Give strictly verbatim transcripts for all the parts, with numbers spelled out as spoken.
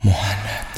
مهند.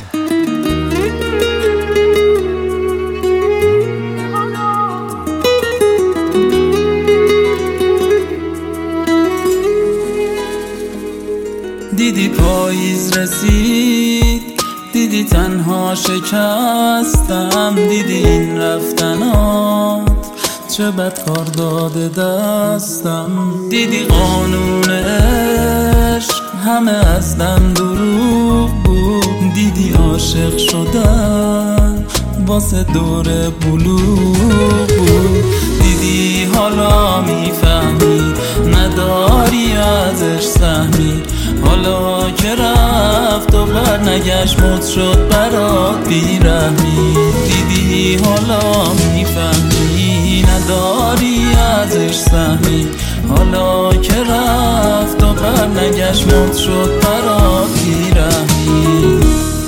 دیدی پاییز رسید، دیدی تنها شکستم، دیدی این رفتنات چه بد کار داده دستم، دیدی قانون عشق همه از دم دروغ بود، دیدی عاشق شدن واسه دور بلوغ بود، دیدی حالا میفهمی نداری ازش سهمی، حالا که رفت و برنگشت مد شد برات بیرحمی، دیدی حالا میفهمی نداری ازش سهمی، حالا که رفت و برنگشت مد شد برات بیرحمی.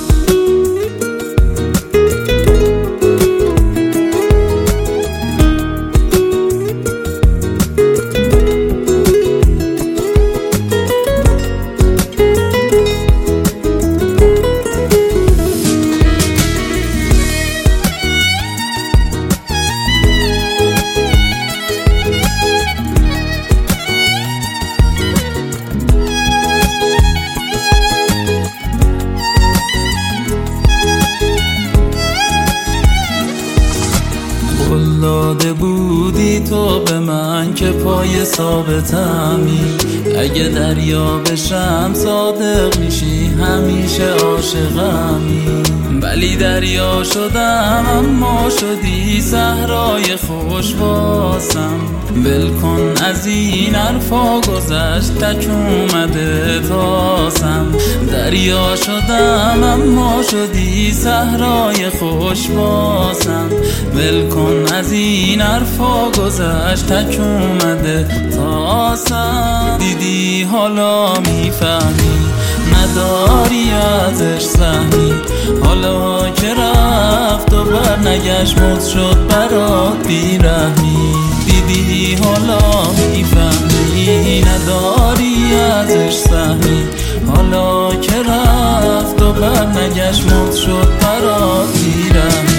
قول داده بودی تو به من که پای ثابتمی، اگه دریا بشم صادق میشی همیشه عاشقمی، ولی دریا شدم اما شدی صحرای خوش واسم، ول کن از این حرفا گذشت تک اومده تاسم، دریا شدم اما شدی صحرای خوش واسم، ول کن از این حرفا گذشت تک اومده تاسم، دیدی حالا میفهمی نداری ازش سهمی، حالا که رفت و برنگشت مد شد برات بیرحمی، دیدی حالا میفهمی نداری ازش سهمی، حالا که رفت و برنگشت مد شد برات بیرحمی.